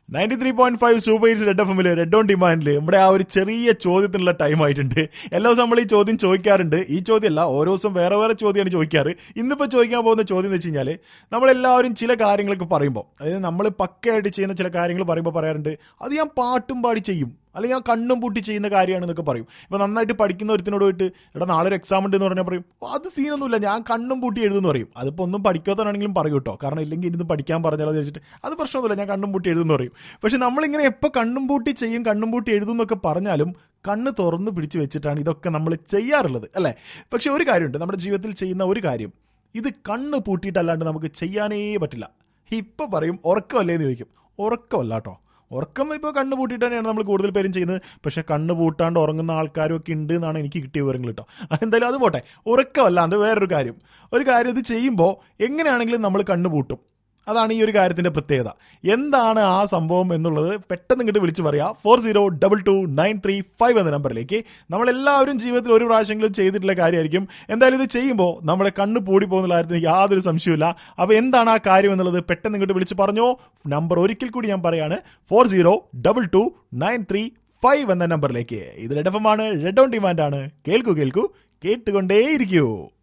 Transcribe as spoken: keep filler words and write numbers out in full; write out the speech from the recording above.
Ninety three point five super hits red F എമ്മില് red on ഡിമാൻഡില് നമ്മുടെ ആ ഒരു ചെറിയ ചോദ്യത്തിനുള്ള ടൈം ആയിട്ടുണ്ട്. എല്ലാ ദിവസം നമ്മൾ ഈ ചോദ്യം ചോദിക്കാറുണ്ട്. ഈ ചോദ്യമല്ല, ഓരോ ദിവസം വേറെ വേറെ ചോദ്യമാണ് ചോദിക്കാറ്. ഇന്നിപ്പോൾ ചോദിക്കാൻ പോകുന്ന ചോദ്യം എന്ന് വെച്ച് കഴിഞ്ഞാൽ, നമ്മളെല്ലാവരും ചില കാര്യങ്ങളൊക്കെ പറയുമ്പോൾ, അതായത് നമ്മൾ പക്കയായിട്ട് ചെയ്യുന്ന ചില കാര്യങ്ങൾ പറയുമ്പോൾ പറയാറുണ്ട്, അത് ഞാൻ പാട്ടും പാടി ചെയ്യും, അല്ലെങ്കിൽ ഞാൻ കണ്ണും പൂട്ടി ചെയ്യുന്ന കാര്യമാണെന്നൊക്കെ പറയും. ഇപ്പോൾ നന്നായിട്ട് പഠിക്കുന്ന ഒരുത്തിനോട് പോയിട്ട് എടാ നാളെ ഒരു എക്സാം ഉണ്ട് എന്ന് പറഞ്ഞാൽ പറയും അത് സീനൊന്നുമില്ല, ഞാൻ കണ്ണും പൂട്ടി എഴുതുമെന്ന് പറയും. അതിപ്പോൾ ഒന്നും പഠിക്കാത്തവരാണെങ്കിലും പറയും കേട്ടോ, കാരണം ഇല്ലെങ്കിൽ ഇരുന്ന് പഠിക്കാൻ പറഞ്ഞാലോ എന്ന് വെച്ചിട്ട് അത് പ്രശ്നമൊന്നുമില്ല, ഞാൻ കണ്ണും പൂട്ടി എഴുതുമെന്ന് പറയും. പക്ഷെ നമ്മളിങ്ങനെ എപ്പോൾ കണ്ണും പൂട്ടി ചെയ്യും കണ്ണും പൂട്ടി എഴുതും എന്നൊക്കെ പറഞ്ഞാലും കണ്ണ് തുറന്ന് പിടിച്ച് വെച്ചിട്ടാണ് ഇതൊക്കെ നമ്മൾ ചെയ്യാറുള്ളത്, അല്ലേ? പക്ഷെ ഒരു കാര്യമുണ്ട്, നമ്മുടെ ജീവിതത്തിൽ ചെയ്യുന്ന ഒരു കാര്യം, ഇത് കണ്ണ് പൂട്ടിയിട്ടല്ലാണ്ട് നമുക്ക് ചെയ്യാനേ പറ്റില്ല. ഇപ്പോൾ പറയും ഉറക്കമല്ലേ എന്ന് ചോദിക്കും. ഉറക്കമല്ല കേട്ടോ, ഉറക്കം ഇപ്പോൾ കണ്ണ് പൂട്ടിയിട്ട് തന്നെയാണ് നമ്മൾ കൂടുതൽ പേരും ചെയ്യുന്നത്. പക്ഷെ കണ്ണ് പൂട്ടാണ്ട് ഉറങ്ങുന്ന ആൾക്കാരും ഒക്കെ ഉണ്ട് എന്നാണ് എനിക്ക് കിട്ടിയ വിവരങ്ങൾ കേട്ടോ. എന്തായാലും അത് പോട്ടെ, ഉറക്കമല്ലാണ്ട് വേറൊരു കാര്യം, ഒരു കാര്യം ഇത് ചെയ്യുമ്പോൾ എങ്ങനെയാണെങ്കിലും നമ്മൾ കണ്ണ് പൂട്ടും. അതാണ് ഈ ഒരു കാര്യത്തിൻ്റെ പ്രത്യേകത. എന്താണ് ആ സംഭവം എന്നുള്ളത് പെട്ടെന്ന് ഇങ്ങോട്ട് വിളിച്ച് പറയാം. Four zero double two nine three five എന്ന നമ്പറിലേക്ക്. നമ്മളെല്ലാവരും ജീവിതത്തിൽ ഒരു പ്രാവശ്യമെങ്കിലും ചെയ്തിട്ടുള്ള കാര്യമായിരിക്കും. എന്തായാലും ഇത് ചെയ്യുമ്പോൾ നമ്മുടെ കണ്ണ് പൂടി പോകുന്നുള്ള കാര്യത്തിന് യാതൊരു സംശയമില്ല. അപ്പോൾ എന്താണ് ആ കാര്യം എന്നുള്ളത് പെട്ടെന്ന് ഇങ്ങോട്ട് വിളിച്ച് പറഞ്ഞോ. നമ്പർ ഒരിക്കൽ കൂടി ഞാൻ പറയാണ്, four zero double two nine three five എന്ന നമ്പറിലേക്ക്. ഇത് റെഡ് എഫ് എം ആണ്, റെഡ് ഓൺ ഡിമാൻഡ് ആണ്. കേൾക്കൂ കേൾക്കൂ കേട്ടുകൊണ്ടേയിരിക്കൂ.